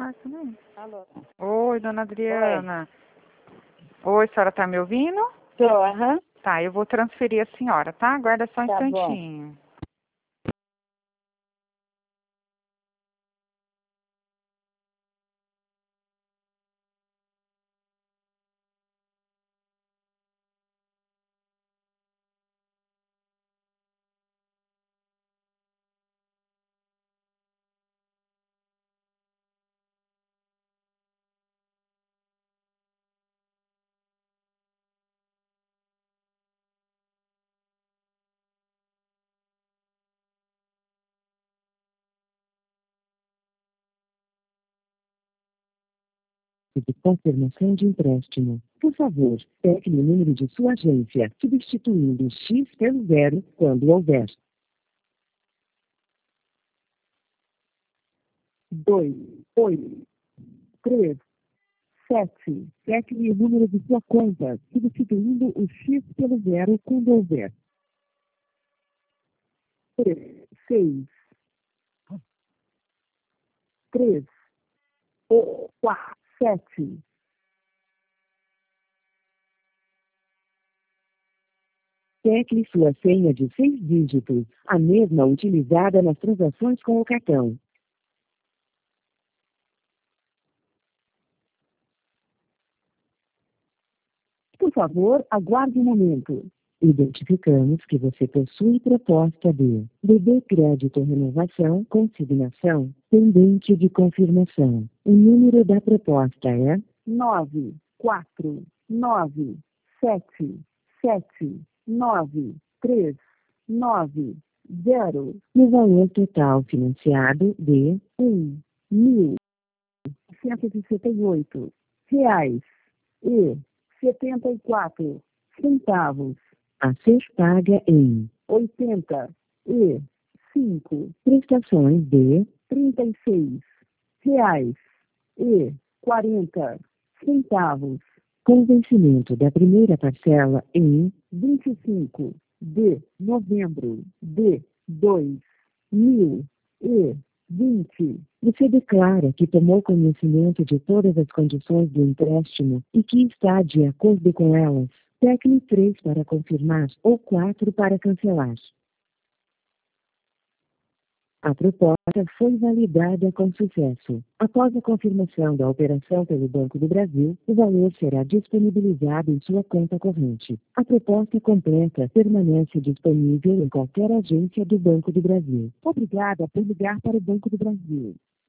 quarto, né? Alô? Oi, dona Adriana. Oi, a senhora tá me ouvindo? Tô, aham. Tá, eu vou transferir a senhora, tá? Aguarda só um Tá bom. instantinho. De confirmação de empréstimo. Por favor, pegue o número de sua agência, substituindo o X pelo 0 quando houver. 2, 8, 3, 7. Pegue o número de sua conta, substituindo o X pelo 0 quando houver. 3, 6, 3, 4, 7. Tecle sua senha de 6 dígitos, a mesma utilizada nas transações com o cartão. Por favor, aguarde um momento. Identificamos que você possui proposta de BB Crédito Renovação Consignação pendente de confirmação. O número da proposta é 9, 4, 9, 7, 7, 9, 3, 9, 0. No valor total financiado de R$ 1.178 e 74 centavos. A ser paga em 85 prestações de R$ 36,40. Com vencimento da primeira parcela em 25 de novembro de 2020. Você declara que tomou conhecimento de todas as condições do empréstimo e que está de acordo com elas. Tecle 3 para confirmar ou 4 para cancelar. A proposta foi validada com sucesso. Após a confirmação da operação pelo Banco do Brasil, o valor será disponibilizado em sua conta corrente. A proposta completa permanece disponível em qualquer agência do Banco do Brasil. Obrigada por ligar para o Banco do Brasil.